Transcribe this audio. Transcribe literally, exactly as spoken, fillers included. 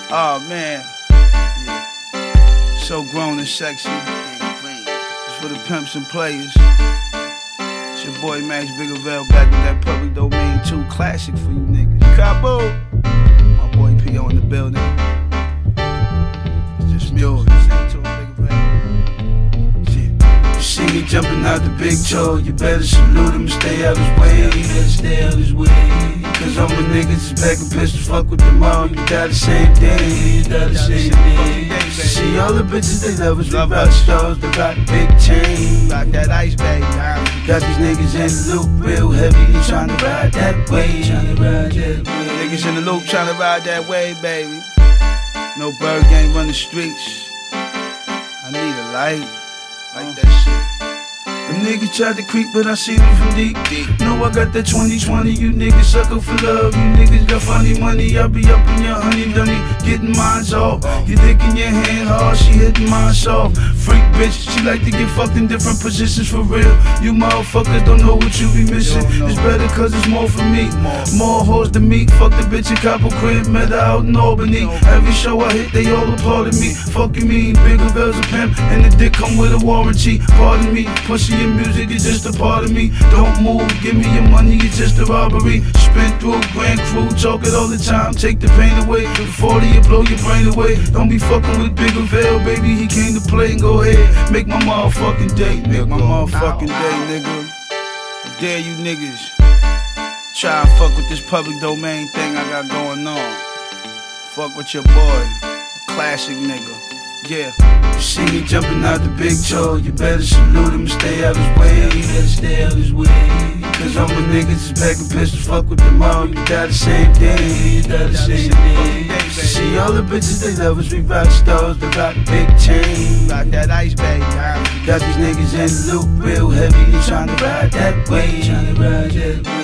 Oh man, yeah. So grown and sexy. It's for the pimps and players. It's your boy Max Biggerville back with that Public Domain two classic for you niggas. Cabo, my boy P O in the building. It's just music. Sing to him, Biggerville. Shit. You see me jumping out the big toe, you better salute him and stay out his way. You better stay out his way. Cause all my niggas is back and pistols, fuck with them all. You got the same thing, you got the same thing. See all the bitches, they love us, we rock stars, they got big chain. Rock that ice bag, got these niggas in the loop real heavy, they tryna ride that way. Tryna ride that way. Niggas in the loop tryna ride that way, baby. No bird gang run the streets. I need a light, like that shit. Them niggas tried to creep, but I see them from deep, deep. Know I got that twenty twenty, you niggas sucker for love. You niggas got funny money, I be up in your honey dunny, getting mines off. You dick in your hand hard, she hitting mine soft. Freak bitch, she like to get fucked in different positions for real. You motherfuckers don't know what you be missing. It's better cause it's more for me. More hoes than me, fuck the bitch in Copper Crib, met her out in Albany. Every show I hit, they all applauded me. Fucking me, Biggerville's a pimp, and the dick come with a warranty. Pardon me, pussy and music is just a part of me. Don't move, give me your money, it's just a robbery. Spin through a grand crew, talk it all the time, take the pain away. The forty will blow your brain away. Don't be fucking with Biggerville, baby, he came to play and go ahead. Make my motherfucking day, make my motherfucking day, nigga. I dare you niggas try and fuck with this public domain thing I got going on. Fuck with your boy, classic nigga. Yeah, you see me jumping out the big toe, you better salute him and stay out his way. You better stay out his way. Cause all my niggas is back and pistols, fuck with them all. You got the same thing, you got the same thing. See all the bitches, they love us, we rock stars, they got big chain. Rock that ice bag, got these niggas in the loop real heavy, they tryna ride that way. Tryna ride that way.